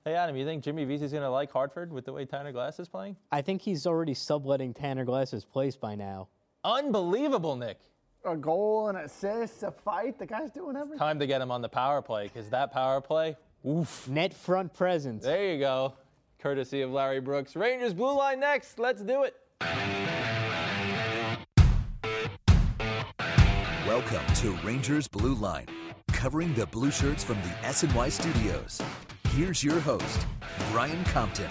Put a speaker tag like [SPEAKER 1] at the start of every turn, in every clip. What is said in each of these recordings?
[SPEAKER 1] Hey, Adam, you think Jimmy Vesey's going to like Hartford with the way Tanner Glass is playing?
[SPEAKER 2] I think he's already subletting Tanner Glass's place by now.
[SPEAKER 1] Unbelievable, Nick.
[SPEAKER 3] A goal, an assist, a fight. The guy's doing everything.
[SPEAKER 1] Time to get him on the power play, because that power play, oof.
[SPEAKER 2] Net front presence.
[SPEAKER 1] There you go. Courtesy of Larry Brooks. Rangers Blue Line next. Let's do it.
[SPEAKER 4] Welcome to Rangers Blue Line, covering the blue shirts from the SNY studios. Here's your host, Brian Compton.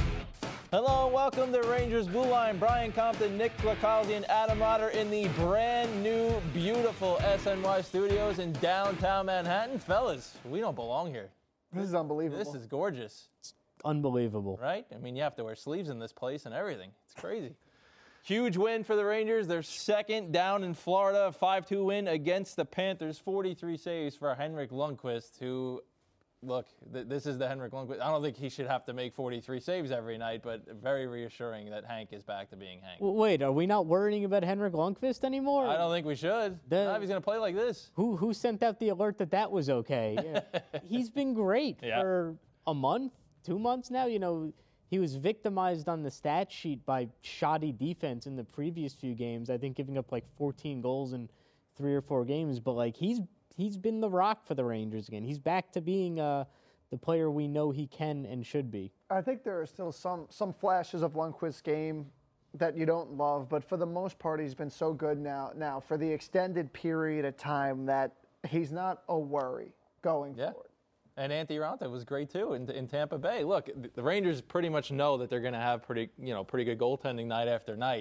[SPEAKER 1] Hello and welcome to Rangers Blue Line. Brian Compton, Nick Lacaldi, and Adam Rotter in the brand new, beautiful SNY studios in downtown Manhattan. Fellas, we don't belong here.
[SPEAKER 3] This is unbelievable.
[SPEAKER 1] This is gorgeous.
[SPEAKER 2] It's unbelievable.
[SPEAKER 1] Right? I mean, you have to wear sleeves in this place and everything. It's crazy. Huge win for the Rangers. They're second down in Florida. 5-2 win against the Panthers. 43 saves for Henrik Lundqvist, who, look, this is the Henrik Lundqvist. I don't think he should have to make 43 saves every night, but very reassuring that Hank is back to being Hank.
[SPEAKER 2] Well, wait, are we not worrying about Henrik Lundqvist anymore?
[SPEAKER 1] I don't think we should. Not if he's going to play like this.
[SPEAKER 2] Who sent out the alert that was okay? Yeah. He's been great for a month, 2 months now. You know, he was victimized on the stat sheet by shoddy defense in the previous few games. I think giving up like 14 goals in 3 or 4 games. But like he's been the rock for the Rangers again. He's back to being the player we know he can and should be.
[SPEAKER 3] I think there are still some flashes of Lundqvist's game that you don't love, but for the most part, he's been so good now for the extended period of time that he's not a worry going forward.
[SPEAKER 1] And Antti Raanta was great too in Tampa Bay. Look, the Rangers pretty much know that they're going to have pretty good goaltending night after night.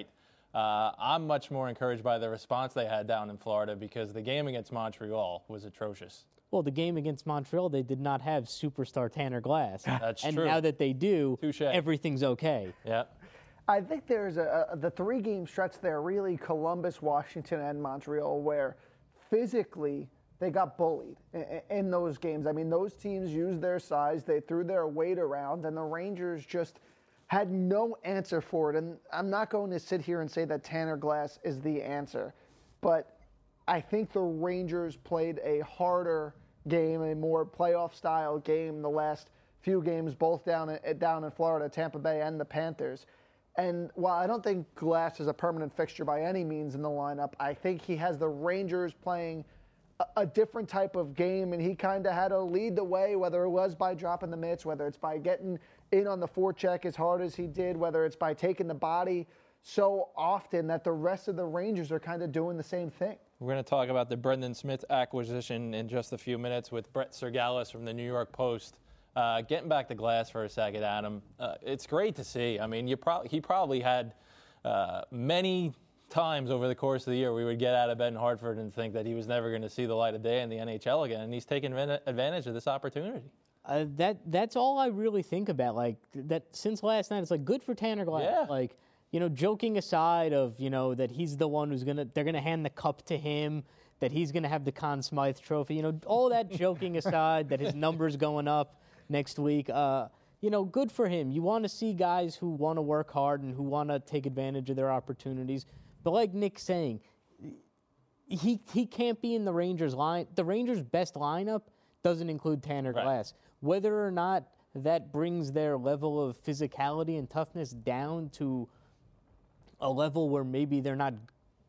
[SPEAKER 1] I'm much more encouraged by the response they had down in Florida because the game against Montreal was atrocious.
[SPEAKER 2] Well, the game against Montreal, they did not have superstar Tanner Glass.
[SPEAKER 1] That's
[SPEAKER 2] and
[SPEAKER 1] true.
[SPEAKER 2] And now that they do,
[SPEAKER 1] Touché.
[SPEAKER 2] Everything's okay.
[SPEAKER 1] Yeah.
[SPEAKER 3] I think there's the 3-game stretch there, really Columbus, Washington, and Montreal, where physically they got bullied in those games. I mean, those teams used their size, they threw their weight around, and the Rangers just had no answer for it. And I'm not going to sit here and say that Tanner Glass is the answer, but I think the Rangers played a harder game, a more playoff-style game the last few games, both down in Florida, Tampa Bay, and the Panthers. And while I don't think Glass is a permanent fixture by any means in the lineup, I think he has the Rangers playing a different type of game, and he kind of had to lead the way, whether it was by dropping the mitts, whether it's by getting in on the forecheck as hard as he did, whether it's by taking the body so often that the rest of the Rangers are kind of doing the same thing.
[SPEAKER 1] We're going to talk about the Brendan Smith acquisition in just a few minutes with Brett Sergalis from the New York Post. Getting back to Glass for a second, Adam, it's great to see. I mean, he probably had many times over the course of the year we would get out of bed in Hartford and think that he was never going to see the light of day in the NHL again, and he's taken advantage of this opportunity.
[SPEAKER 2] That's all I really think about. Like that since last night, it's like good for Tanner Glass.
[SPEAKER 1] Yeah.
[SPEAKER 2] Like, you know, joking aside of, you know, that he's the one they're gonna hand the cup to him, that he's gonna have the Conn Smythe Trophy. You know, all that joking aside, that his number's going up next week. You know, good for him. You want to see guys who want to work hard and who want to take advantage of their opportunities. But like Nick's saying, he can't be in the Rangers line. The Rangers' best lineup doesn't include Tanner Glass. Whether or not that brings their level of physicality and toughness down to a level where maybe they're not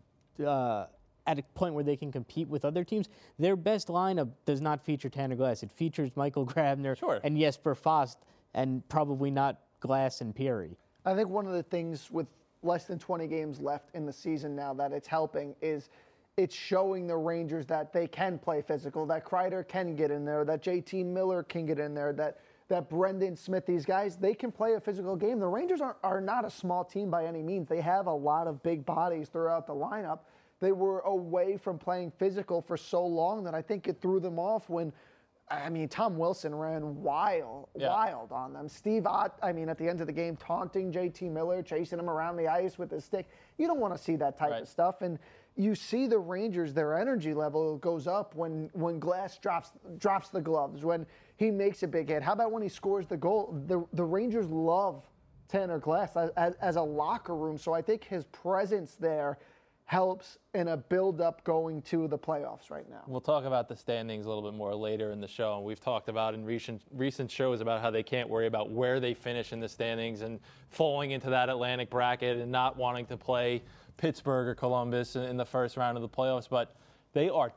[SPEAKER 2] at a point where they can compete with other teams, their best lineup does not feature Tanner Glass. It features Michael Grabner and Jesper Fast, and probably not Glass and Peary.
[SPEAKER 3] I think one of the things with less than 20 games left in the season now that it's helping is it's showing the Rangers that they can play physical, that Kreider can get in there, that JT Miller can get in there, that Brendan Smith, these guys, they can play a physical game. The Rangers are not a small team by any means. They have a lot of big bodies throughout the lineup. They were away from playing physical for so long that I think it threw them off when, I mean, Tom Wilson ran wild on them. Steve Ott, I mean, at the end of the game, taunting JT Miller, chasing him around the ice with his stick. You don't want to see that type of stuff. And you see the Rangers, their energy level goes up when Glass drops the gloves, when he makes a big hit. How about when he scores the goal? The Rangers love Tanner Glass as a locker room. So I think his presence there helps in a build-up going to the playoffs right now.
[SPEAKER 1] We'll talk about the standings a little bit more later in the show. And we've talked about in recent shows about how they can't worry about where they finish in the standings and falling into that Atlantic bracket and not wanting to play Pittsburgh or Columbus in the first round of the playoffs. But they are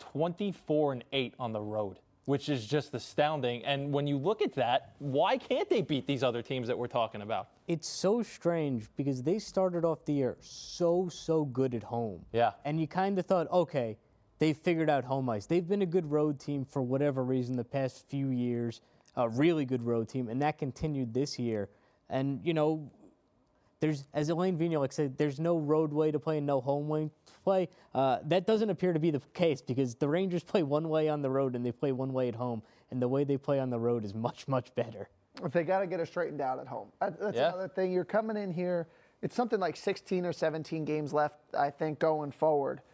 [SPEAKER 1] 24-8 on the road, which is just astounding. And when you look at that, why can't they beat these other teams that we're talking about?
[SPEAKER 2] It's so strange because they started off the year so good at home.
[SPEAKER 1] Yeah.
[SPEAKER 2] And you kind of thought, okay, they figured out home ice. They've been a good road team for whatever reason the past few years, a really good road team, and that continued this year. And, you know, there's, as Alain Vigneault said, there's no road way to play and no home way to play. That doesn't appear to be the case because the Rangers play one way on the road and they play one way at home, and the way they play on the road is much better.
[SPEAKER 3] They got to get it straightened out at home. That's another thing. You're coming in here. It's something like 16 or 17 games left, I think, going forward.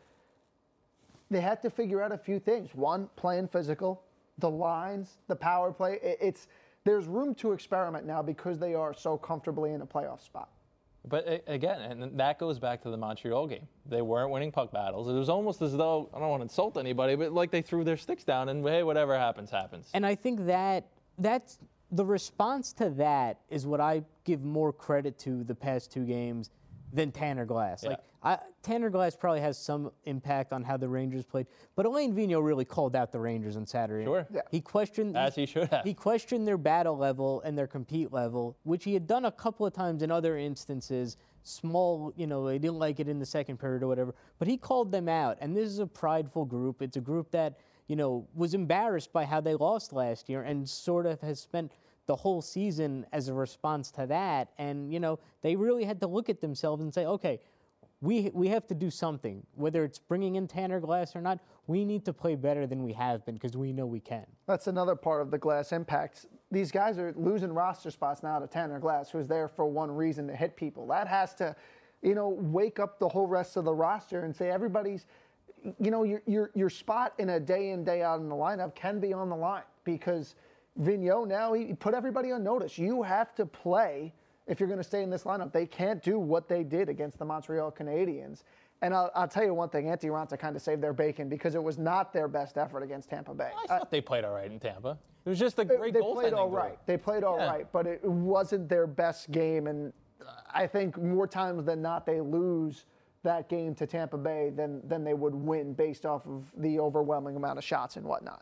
[SPEAKER 3] They had to figure out a few things. One, playing physical, the lines, the power play. There's room to experiment now because they are so comfortably in a playoff spot.
[SPEAKER 1] But again, and that goes back to the Montreal game. They weren't winning puck battles. It was almost as though, I don't want to insult anybody, but like they threw their sticks down and, hey, whatever happens, happens.
[SPEAKER 2] And I think that's the response to that is what I give more credit to the past two games than Tanner Glass.
[SPEAKER 1] Yeah.
[SPEAKER 2] Tanner Glass probably has some impact on how the Rangers played, but Alain Vigneault really called out the Rangers on Saturday.
[SPEAKER 1] Sure.
[SPEAKER 3] Yeah.
[SPEAKER 2] He questioned,
[SPEAKER 1] as he should have.
[SPEAKER 2] He questioned their battle level and their compete level, which he had done a couple of times in other instances. Small, you know, they didn't like it in the second period or whatever, but he called them out. And this is a prideful group. It's a group that, you know, was embarrassed by how they lost last year and sort of has spent the whole season as a response to that. And, you know, they really had to look at themselves and say, okay, we have to do something. Whether it's bringing in Tanner Glass or not, we need to play better than we have been because we know we can.
[SPEAKER 3] That's another part of the Glass impact. These guys are losing roster spots now to Tanner Glass, who's there for one reason, to hit people. That has to, you know, wake up the whole rest of the roster and say everybody's, you know, your spot in a day in, day out in the lineup can be on the line because Vigneault now, he put everybody on notice. You have to play if you're going to stay in this lineup. They can't do what they did against the Montreal Canadiens. And I'll tell you one thing, Antti Raanta kind of saved their bacon because it was not their best effort against Tampa Bay.
[SPEAKER 1] I thought they played all right in Tampa. It was just a great goaltending.
[SPEAKER 3] They played all right. They played all right, but it wasn't their best game. And I think more times than not, they lose that game to Tampa Bay than they would win based off of the overwhelming amount of shots and whatnot.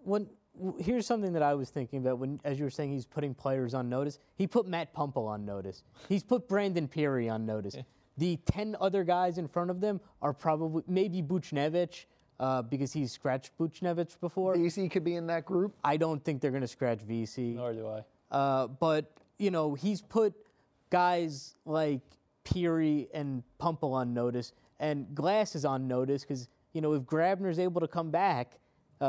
[SPEAKER 2] Here's something that I was thinking about when, as you were saying, he's putting players on notice. He put Matt Pumpel on notice. He's put Brandon Peary on notice. Yeah. The 10 other guys in front of them are probably maybe Buchnevich because he's scratched Buchnevich before.
[SPEAKER 3] VC could be in that group.
[SPEAKER 2] I don't think they're going to scratch VC.
[SPEAKER 1] Nor do I.
[SPEAKER 2] But, you know, he's put guys like Peary and Pumpel on notice, and Glass is on notice because, you know, if Grabner's able to come back,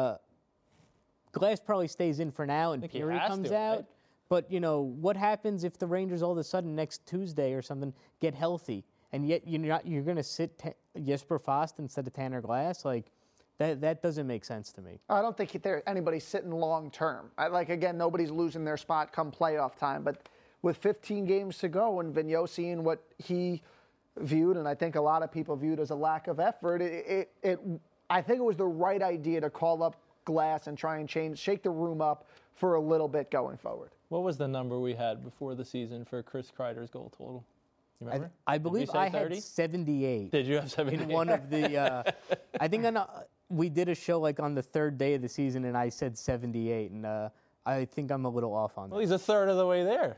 [SPEAKER 2] Glass probably stays in for now and Peary comes out. Right? But, you know, what happens if the Rangers all of a sudden next Tuesday or something get healthy and yet you're going to sit Jesper Fast instead of Tanner Glass? Like, that doesn't make sense to me.
[SPEAKER 3] I don't think anybody's sitting long term. Again, nobody's losing their spot come playoff time. But with 15 games to go and Vigneault seeing what he viewed, and I think a lot of people viewed as a lack of effort, I think it was the right idea to call up Glass and try and shake the room up for a little bit going forward.
[SPEAKER 1] What was the number we had before the season for Chris Kreider's goal total? You remember?
[SPEAKER 2] I believe I had 78.
[SPEAKER 1] Did you have 78?
[SPEAKER 2] In one of the, I think we did a show like on the third day of the season, and I said 78, and I think I'm a little off on that.
[SPEAKER 1] Well, he's a third of the way there.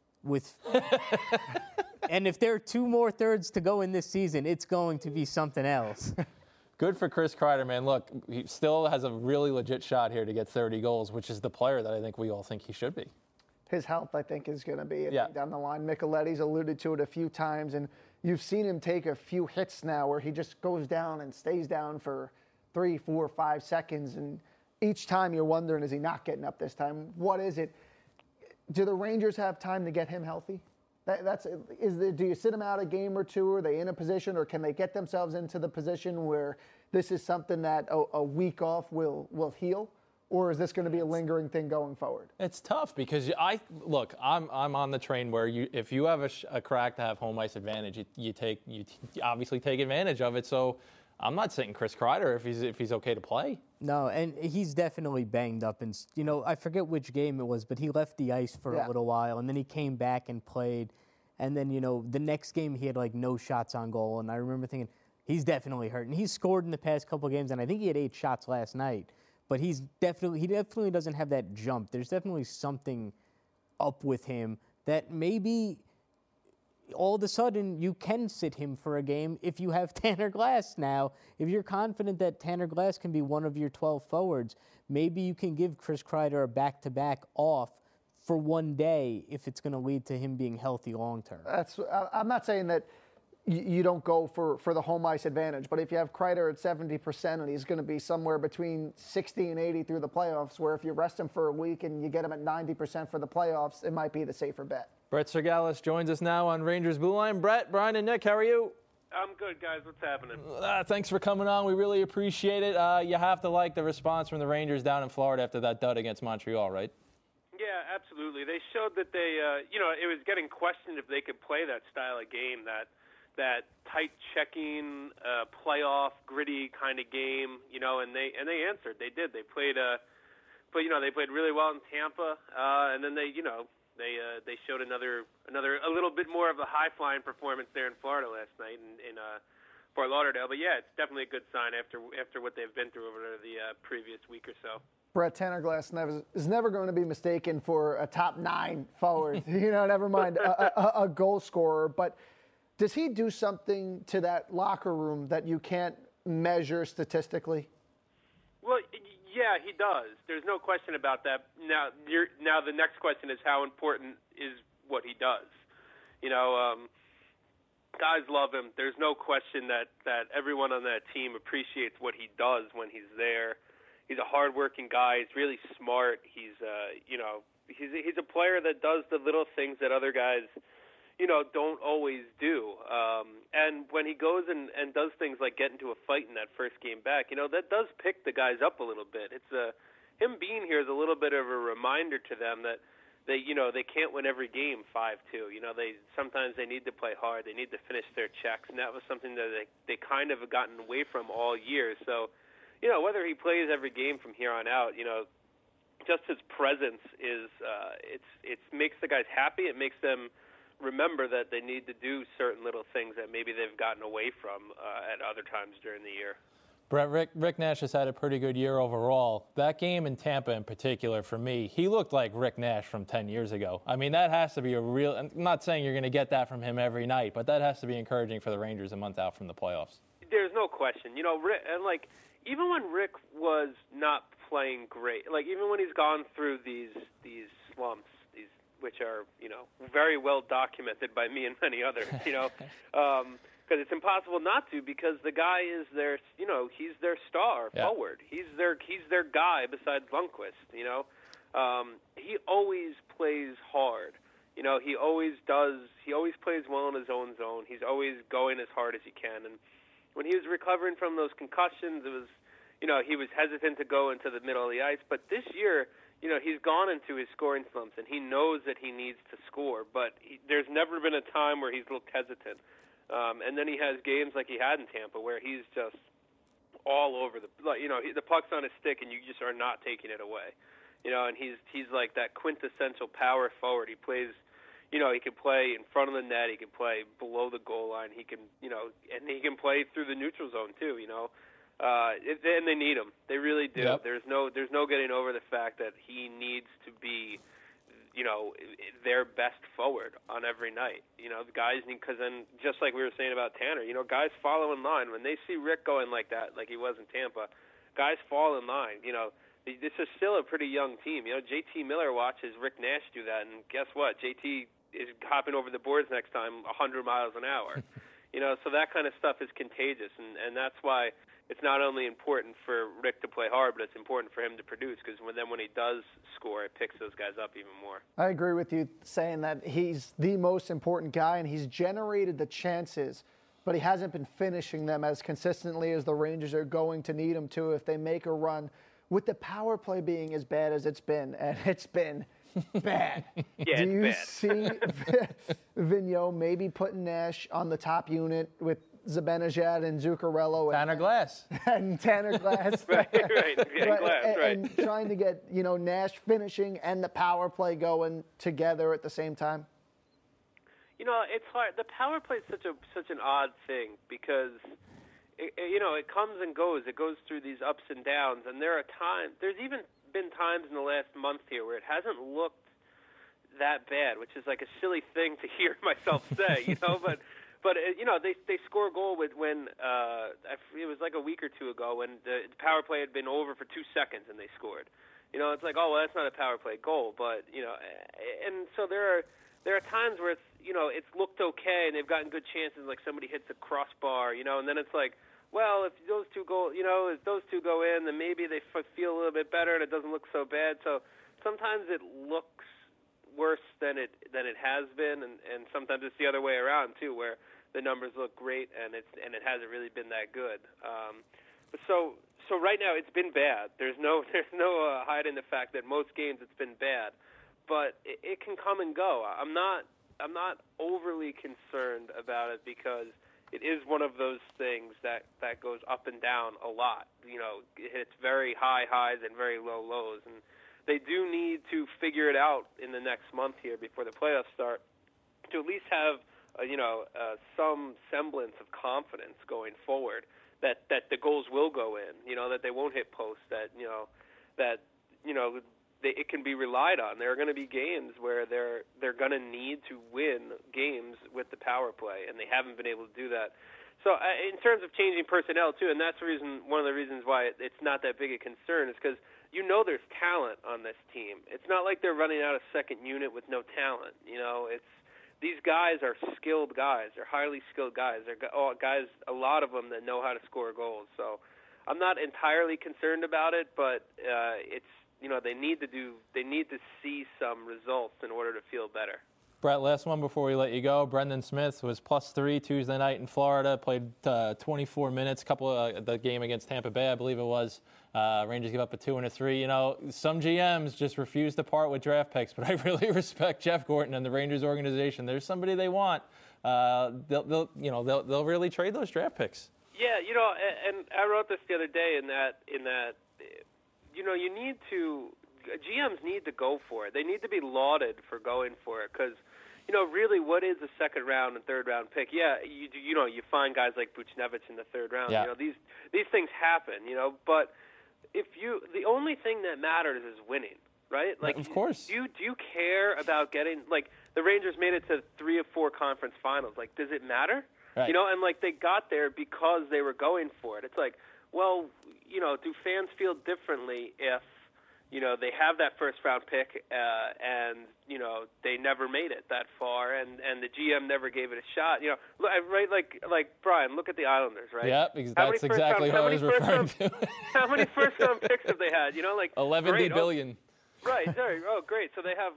[SPEAKER 2] And if there are 2 more thirds to go in this season, it's going to be something else.
[SPEAKER 1] Good for Chris Kreider, man. Look, he still has a really legit shot here to get 30 goals, which is the player that I think we all think he should be.
[SPEAKER 3] His health, I think, is going to be down the line. Micheletti's alluded to it a few times, and you've seen him take a few hits now where he just goes down and stays down for 3, 4, 5 seconds, and each time you're wondering, is he not getting up this time? What is it? Do the Rangers have time to get him healthy? Do you sit him out a game or two? Are they in a position, or can they get themselves into the position where this is something that a week off will heal? or is this going to be a lingering thing going forward?
[SPEAKER 1] It's tough because I'm on the train where if you have a crack to have home ice advantage, you obviously take advantage of it. So I'm not sitting Chris Kreider if he's okay to play.
[SPEAKER 2] No, and he's definitely banged up. And I forget which game it was, but he left the ice for a little while, and then he came back and played. And then the next game he had like no shots on goal, and I remember thinking he's definitely hurt. And he's scored in the past couple of games, and I think he had 8 shots last night. But he definitely doesn't have that jump. There's definitely something up with him that maybe all of a sudden you can sit him for a game if you have Tanner Glass now. If you're confident that Tanner Glass can be one of your 12 forwards, maybe you can give Chris Kreider a back-to-back off for one day if it's going to lead to him being healthy long-term.
[SPEAKER 3] I'm not saying that you don't go for the home ice advantage. But if you have Kreider at 70% and he's going to be somewhere between 60 and 80 through the playoffs, where if you rest him for a week and you get him at 90% for the playoffs, it might be the safer bet.
[SPEAKER 1] Brett Sergalis joins us now on Rangers Blue Line. Brett, Brian, and Nick, how are you?
[SPEAKER 5] I'm good, guys. What's happening?
[SPEAKER 1] Thanks for coming on. We really appreciate it. You have to like the response from the Rangers down in Florida after that dud against Montreal, right?
[SPEAKER 5] Yeah, absolutely. They showed that they, it was getting questioned if they could play that style of game, that tight checking, playoff, gritty kind of game, and they answered. They did. They played, they played really well in Tampa, and then they showed a little bit more of a high flying performance there in Florida last night in Fort Lauderdale. But yeah, it's definitely a good sign after what they've been through over the previous week or so.
[SPEAKER 3] Brett, Tanner Glass is never going to be mistaken for a top 9 forward. Never mind a goal scorer, but. Does he do something to that locker room that you can't measure statistically?
[SPEAKER 5] Well, yeah, he does. There's no question about that. Now the next question is how important is what he does. Guys love him. There's no question that everyone on that team appreciates what he does when he's there. He's a hardworking guy. He's really smart. He's a player that does the little things that other guys don't always do. And when he goes and does things like get into a fight in that first game back, that does pick the guys up a little bit. It's him being here is a little bit of a reminder to them that they can't win every game 5-2. Sometimes they need to play hard. They need to finish their checks, and that was something that they kind of have gotten away from all year. So, whether he plays every game from here on out, just his presence is it makes the guys happy. It makes them remember that they need to do certain little things that maybe they've gotten away from at other times during the year.
[SPEAKER 1] Brett, Rick Nash has had a pretty good year overall. That game in Tampa in particular, for me, he looked like Rick Nash from 10 years ago. I mean, that has to be I'm not saying you're going to get that from him every night, but that has to be encouraging for the Rangers a month out from the playoffs.
[SPEAKER 5] There's no question. Rick, and even when Rick was not playing great, even when he's gone through these slumps, which are, very well documented by me and many others, because it's impossible not to, because the guy is their, he's their star forward. He's their guy besides Lundqvist, he always plays hard. He always plays well in his own zone. He's always going as hard as he can. And when he was recovering from those concussions, it was, he was hesitant to go into the middle of the ice. But this year, he's gone into his scoring slumps, and he knows that he needs to score, but there's never been a time where he's looked hesitant. And then he has games like he had in Tampa where he's just all over the puck's on his stick, and you just are not taking it away. And he's like that quintessential power forward. He plays, he can play in front of the net, he can play below the goal line, he can, and he can play through the neutral zone too, and they need him. They really do. Yep. There's no getting over the fact that he needs to be, their best forward on every night. The guys need, because then just like we were saying about Tanner, guys follow in line when they see Rick going like that, like he was in Tampa. Guys fall in line. This is still a pretty young team. JT Miller watches Rick Nash do that, and guess what? JT is hopping over the boards next time 100 miles an hour. So that kind of stuff is contagious, and that's why it's not only important for Rick to play hard, but it's important for him to produce, because when he does score, it picks those guys up even more.
[SPEAKER 3] I agree with you saying that he's the most important guy, and he's generated the chances, but he hasn't been finishing them as consistently as the Rangers are going to need him to if they make a run with the power play being as bad as it's been, and it's been bad.
[SPEAKER 5] Yeah,
[SPEAKER 3] Do you
[SPEAKER 5] it's bad.
[SPEAKER 3] see Vigneault maybe putting Nash on the top unit with Zibanejad and Zuccarello
[SPEAKER 1] Tanner Glass.
[SPEAKER 3] and Tanner Glass?
[SPEAKER 5] right. Yeah, Glass, right.
[SPEAKER 3] And trying to get, Nash finishing and the power play going together at the same time?
[SPEAKER 5] It's hard. The power play is such an odd thing because it comes and goes. It goes through these ups and downs, and there's even been times in the last month here where it hasn't looked that bad, which is like a silly thing to hear myself say, but they score a goal when it was like a week or two ago when the power play had been over for 2 seconds and they scored. It's like, oh well, that's not a power play goal, but and so there are times where it's looked okay and they've gotten good chances, like somebody hits a crossbar, and then it's like, well, if those two go in, then maybe they feel a little bit better and it doesn't look so bad. So sometimes it looks worse than it has been, and sometimes it's the other way around too, where the numbers look great and it hasn't really been that good. So right now it's been bad. There's no hiding the fact that most games it's been bad, but it can come and go. I'm not overly concerned about it because it is one of those things that goes up and down a lot. It hits very high highs and very low lows, and they do need to figure it out in the next month here before the playoffs start to at least have some semblance of confidence going forward that the goals will go in, that they won't hit posts, it can be relied on. There are going to be games where they're going to need to win games with the power play, and they haven't been able to do that. So in terms of changing personnel too, and that's one of the reasons why it's not that big a concern, is because there's talent on this team. It's not like they're running out a second unit with no talent. These guys are skilled guys. They're highly skilled guys. They're guys, a lot of them that know how to score goals. So I'm not entirely concerned about it, but it's they need to see some results in order to feel better.
[SPEAKER 1] Brett, last one before we let you go. Brendan Smith was +3 Tuesday night in Florida, played 24 minutes, the game against Tampa Bay, I believe it was. Rangers give up a 2 and a 3. Some GMs just refuse to part with draft picks, but I really respect Jeff Gorton and the Rangers organization. There's somebody they want. They'll really trade those draft picks.
[SPEAKER 5] Yeah, and I wrote this the other day in that GMs need to go for it. They need to be lauded for going for it because, really, what is a second round and third round pick? Yeah, you find guys like Buchnevich in the third round.
[SPEAKER 1] Yeah.
[SPEAKER 5] These things happen. But the only thing that matters is winning, right? Like,
[SPEAKER 1] of course.
[SPEAKER 5] Do you care about getting the Rangers made it to 3 of 4 conference finals? Like, does it matter?
[SPEAKER 1] Right.
[SPEAKER 5] And they got there because they were going for it. It's like, well, do fans feel differently if they have that first-round pick and, they never made it that far and the GM never gave it a shot? Right, like Brian, look at the Islanders, right?
[SPEAKER 1] Yep, that's exactly what I was referring to.
[SPEAKER 5] How many first-round picks have they had?
[SPEAKER 1] 11 billion.
[SPEAKER 5] Right, sorry. Oh, great. So they have,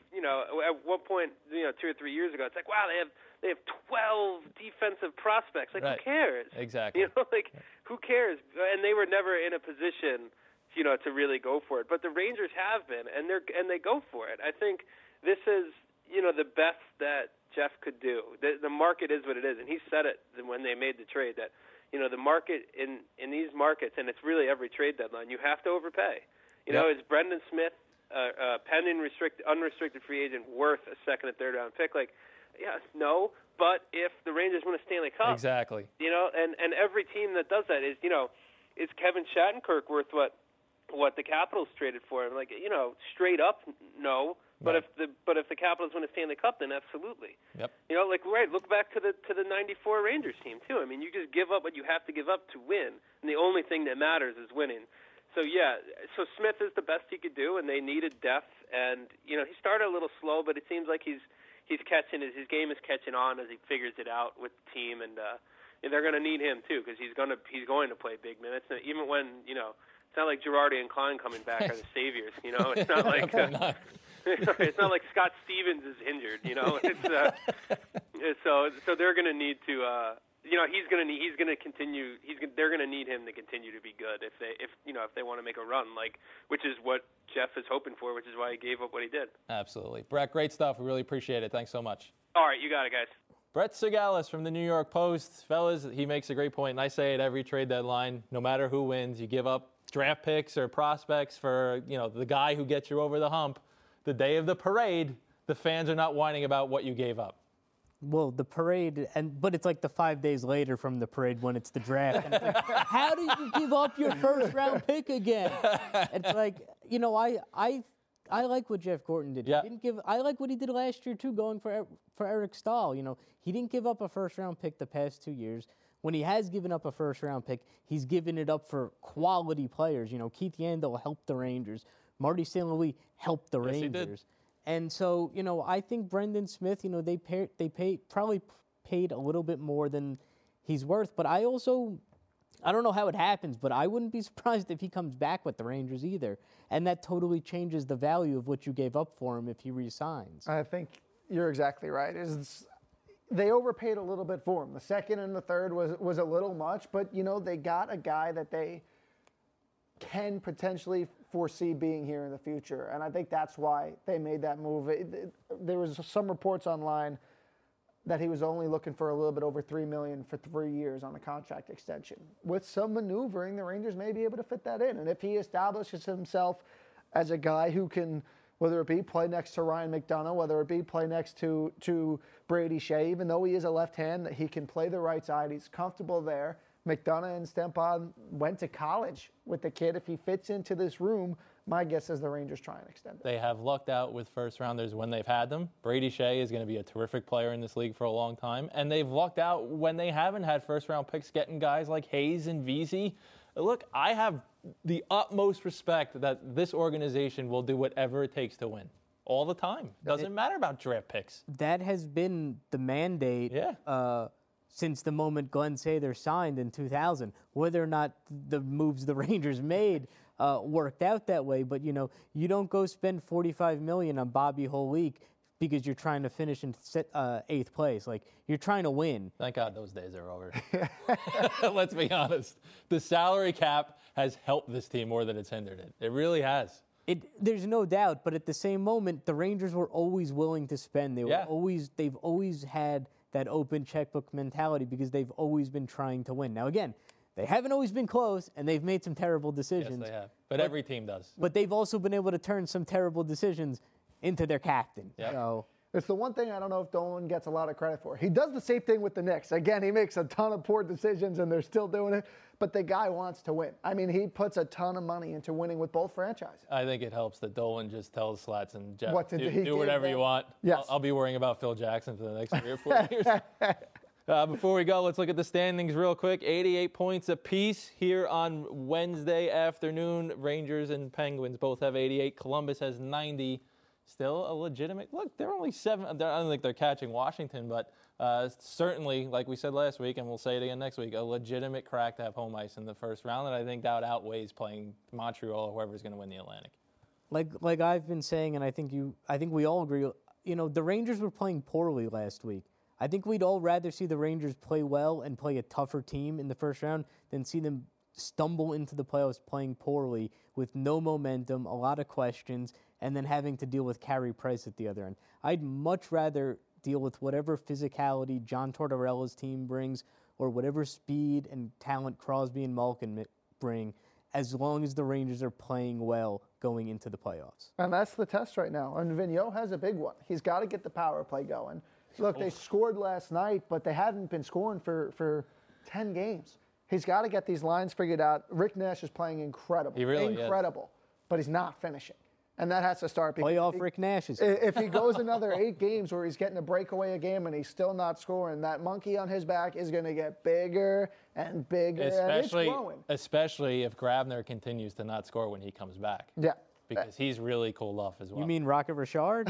[SPEAKER 5] at one point, 2 or 3 years ago, it's like, wow, they have 12 defensive prospects. Like,
[SPEAKER 1] right.
[SPEAKER 5] Who cares?
[SPEAKER 1] Exactly.
[SPEAKER 5] Who cares? And they were never in a position to really go for it. But the Rangers have been, and they go for it. I think this is, the best that Jeff could do. The market is what it is, and he said it when they made the trade that, the market in these markets, and it's really every trade deadline, you have to overpay. Is Brendan Smith, pending unrestricted free agent, worth a second and third round pick? No. But if the Rangers win a Stanley Cup,
[SPEAKER 1] exactly.
[SPEAKER 5] And every team that does that is Kevin Shattenkirk worth what the Capitals traded for him? Straight up, no. But
[SPEAKER 1] right.
[SPEAKER 5] if the Capitals win a Stanley Cup, then absolutely.
[SPEAKER 1] Yep.
[SPEAKER 5] Right. Look back to the '94 Rangers team too. I mean, you just give up what you have to give up to win, and the only thing that matters is winning. So so Smith is the best he could do, and they needed depth. And he started a little slow, but it seems like he's catching his game is catching on as he figures it out with the team, and they're going to need him too because he's going to play big minutes. And even when it's not like Girardi and Klein coming back are the saviors. It's not like it's not like Scott Stevens is injured. It's so they're going to need to he's going to continue. They're going to need him to continue to be good if they want to make a run, which is what Jeff is hoping for, which is why he gave up what he did.
[SPEAKER 1] Absolutely. Brett, great stuff. We really appreciate it. Thanks so much.
[SPEAKER 5] All right, you got it, guys.
[SPEAKER 1] Brett Surgalis from the New York Post. Fellas, he makes a great point, and I say it every trade deadline. No matter who wins, you give up draft picks or prospects for, the guy who gets you over the hump. The day of the parade, the fans are not whining about what you gave up.
[SPEAKER 2] Well, the parade, but it's like the 5 days later from the parade when it's the draft. And it's like, how did you give up your first-round pick again? It's like, I like what Jeff Gorton did.
[SPEAKER 1] Yeah.
[SPEAKER 2] I like what he did last year too, going for Eric Stahl. He didn't give up a first-round pick the past 2 years. When he has given up a first-round pick, he's given it up for quality players. Keith Yandel helped the Rangers. Marty St. Louis helped the Rangers. He did. And so, I think Brendan Smith, they probably paid a little bit more than he's worth. But I don't know how it happens, but I wouldn't be surprised if he comes back with the Rangers either. And that totally changes the value of what you gave up for him if he resigns.
[SPEAKER 3] I think you're exactly right. They overpaid a little bit for him. The second and the third was a little much, but, they got a guy that they can potentially foresee being here in the future. And I think that's why they made that move. There was some reports online that he was only looking for a little bit over $3 million for 3 years on a contract extension. With some maneuvering, the Rangers may be able to fit that in. And if he establishes himself as a guy who can, whether it be play next to Ryan McDonagh, whether it be play next to Brady Shea, even though he is a left hand, that he can play the right side, he's comfortable there. McDonagh and Stepan went to college with the kid. If he fits into this room, my guess is the Rangers try and extend it.
[SPEAKER 1] They have lucked out with first-rounders when they've had them. Brady Shea is going to be a terrific player in this league for a long time. And they've lucked out when they haven't had first-round picks, getting guys like Hayes and Vesey. Look, I have the utmost respect that this organization will do whatever it takes to win. All the time. Doesn't matter about draft picks.
[SPEAKER 2] That has been the mandate since the moment Glenn Sather signed in 2000. Whether or not the moves the Rangers made worked out that way, but you don't go spend $45 million on Bobby Holik because you're trying to finish in 8th place. Like, you're trying to win.
[SPEAKER 1] Thank God those days are over. Let's be honest. The salary cap has helped this team more than it's hindered it. It really has.
[SPEAKER 2] There's no doubt, but at the same moment, the Rangers were always willing to spend. They've always had that open checkbook mentality because they've always been trying to win. Now, again, they haven't always been close, and they've made some terrible decisions.
[SPEAKER 1] Yes, they have. But every team does.
[SPEAKER 2] But they've also been able to turn some terrible decisions into their captain.
[SPEAKER 1] Yep.
[SPEAKER 2] So
[SPEAKER 3] it's the one thing I don't know if Dolan gets a lot of credit for. He does the same thing with the Knicks. Again, he makes a ton of poor decisions, and they're still doing it. But the guy wants to win. I mean, he puts a ton of money into winning with both franchises.
[SPEAKER 1] I think it helps that Dolan just tells Slats and Jeff,
[SPEAKER 3] what to
[SPEAKER 1] do whatever you want.
[SPEAKER 3] Yes.
[SPEAKER 1] I'll be worrying about Phil Jackson for the next 3 or 4 years. Before we go, let's look at the standings real quick. 88 points apiece here on Wednesday afternoon. Rangers and Penguins both have 88. Columbus has 90. Still a legitimate look. They're only 7. I don't think they're catching Washington, but certainly, like we said last week, and we'll say it again next week, a legitimate crack to have home ice in the first round, and I think that outweighs playing Montreal or whoever's going to win the Atlantic.
[SPEAKER 2] Like I've been saying, and I think we all agree. The Rangers were playing poorly last week. I think we'd all rather see the Rangers play well and play a tougher team in the first round than see them stumble into the playoffs playing poorly with no momentum, a lot of questions, and then having to deal with Carey Price at the other end. I'd much rather deal with whatever physicality John Tortorella's team brings or whatever speed and talent Crosby and Malkin bring, as long as the Rangers are playing well going into the playoffs.
[SPEAKER 3] And that's the test right now. And Vigneault has a big one. He's got to get the power play going. Look, they scored last night, but they hadn't been scoring for 10 games. He's got to get these lines figured out. Rick Nash is playing incredible.
[SPEAKER 1] He really
[SPEAKER 3] incredible, but he's not finishing. And that has to start.
[SPEAKER 2] Playoff Rick Nash is.
[SPEAKER 3] If he goes another 8 games where he's getting a breakaway a game and he's still not scoring, that monkey on his back is going to get bigger and bigger, and it's growing.
[SPEAKER 1] Especially if Grabner continues to not score when he comes back.
[SPEAKER 3] Yeah.
[SPEAKER 1] Because he's really cooled off as well.
[SPEAKER 2] You mean Rocket Richard?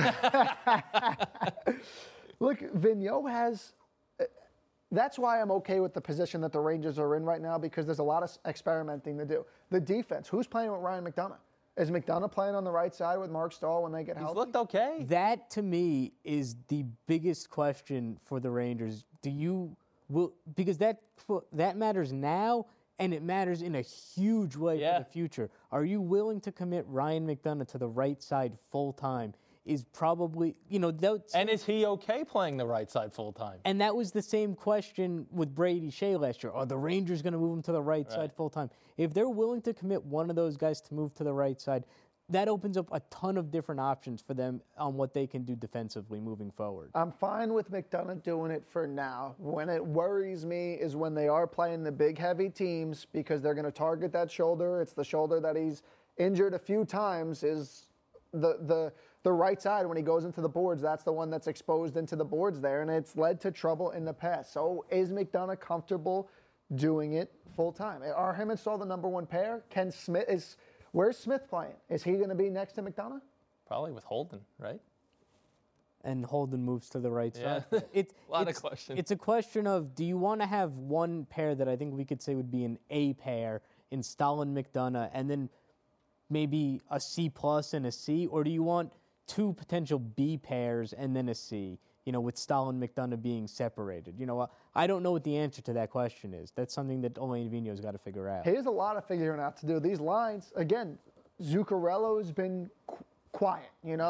[SPEAKER 3] Look, Vigneault has – that's why I'm okay with the position that the Rangers are in right now, because there's a lot of experimenting to do. The defense, who's playing with Ryan McDonagh? Is McDonagh playing on the right side with Mark Stahl when they get healthy?
[SPEAKER 1] He's looked okay.
[SPEAKER 2] That, to me, is the biggest question for the Rangers. because that matters now, and it matters in a huge way for the future. Are you willing to commit Ryan McDonough to the right side full time? Is probably,
[SPEAKER 1] and is he okay playing the right side full time?
[SPEAKER 2] And that was the same question with Brady Shea last year. Are the Rangers going to move him to the right side full time? If they're willing to commit one of those guys to move to the right side, that opens up a ton of different options for them on what they can do defensively moving forward.
[SPEAKER 3] I'm fine with McDonough doing it for now. When it worries me is when they are playing the big, heavy teams because they're going to target that shoulder. It's the shoulder that he's injured a few times is the right side when he goes into the boards. That's the one that's exposed into the boards there, and it's led to trouble in the past. So is McDonough comfortable doing it full time? Are him and Stahl the number one pair? Where's Smith playing? Is he going to be next to McDonough?
[SPEAKER 1] Probably with Holden, right?
[SPEAKER 2] And Holden moves to the right side.
[SPEAKER 1] A lot of questions.
[SPEAKER 2] It's a question of, do you want to have one pair that I think we could say would be an A pair in Stahl and McDonough, and then maybe a C plus and a C, or do you want two potential B pairs and then a C, with Stahl and McDonough being separated? I don't know what the answer to that question is. That's something that Alain Vigneault's got to figure out.
[SPEAKER 3] He has a lot of figuring out to do. These lines, again, Zuccarello's been quiet,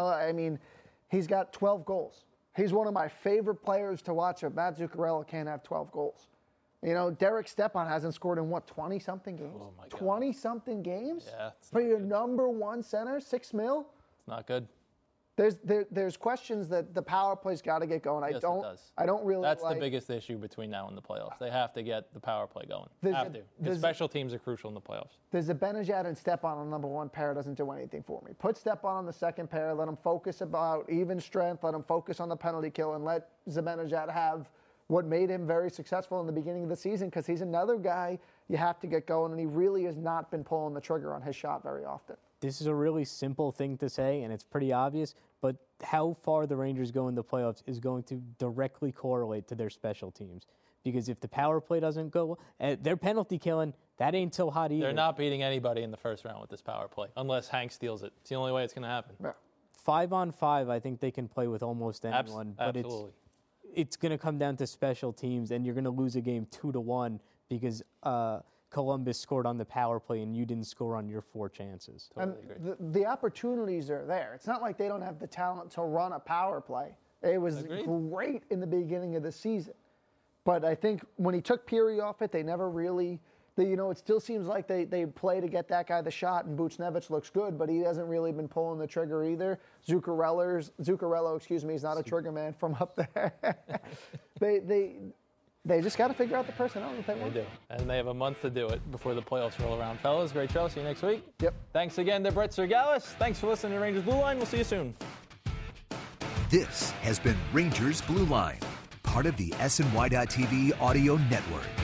[SPEAKER 3] he's got 12 goals. He's one of my favorite players to watch. Matt Zuccarello can't have 12 goals. Derek Stepan hasn't scored in 20-something games?
[SPEAKER 1] Oh, my God.
[SPEAKER 3] 20-something games?
[SPEAKER 1] Yeah.
[SPEAKER 3] For your number one center, $6 million?
[SPEAKER 1] It's not good.
[SPEAKER 3] There's questions that the power play's got to get going.
[SPEAKER 1] Yes, it does.
[SPEAKER 3] I don't really
[SPEAKER 1] That's the biggest issue between now and the playoffs. They have to get the power play going. Because special teams are crucial in the playoffs.
[SPEAKER 3] The Zibanejad and Stepan on number one pair doesn't do anything for me. Put Stepan on the second pair. Let him focus about even strength. Let him focus on the penalty kill, and let Zibanejad have what made him very successful in the beginning of the season, because he's another guy you have to get going, and he really has not been pulling the trigger on his shot very often.
[SPEAKER 2] This is a really simple thing to say, and it's pretty obvious, but how far the Rangers go in the playoffs is going to directly correlate to their special teams. Because if the power play doesn't go, their penalty killing, that ain't so hot either.
[SPEAKER 1] They're not beating anybody in the first round with this power play, unless Hank steals it. It's the only way it's going to happen.
[SPEAKER 3] Yeah.
[SPEAKER 2] 5-on-5, I think they can play with almost anyone.
[SPEAKER 1] Absolutely.
[SPEAKER 2] But it's going to come down to special teams, and you're going to lose a game 2-1 because Columbus scored on the power play and you didn't score on your 4 chances.
[SPEAKER 3] Totally agree. The opportunities are there. It's not like they don't have the talent to run a power play. It was great in the beginning of the season. But I think when he took Peary off it, they never really, it still seems like they play to get that guy the shot, and Buchnevich looks good, but he hasn't really been pulling the trigger either. Zuccarello, is not a trigger man from up there. They just got to figure out the personnel that they want.
[SPEAKER 1] They do. And they have a month to do it before the playoffs roll around. Fellas, great show. See you next week.
[SPEAKER 3] Yep.
[SPEAKER 1] Thanks again to Brett Sergalis. Thanks for listening to Rangers Blue Line. We'll see you soon.
[SPEAKER 4] This has been Rangers Blue Line, part of the SNY.TV audio network.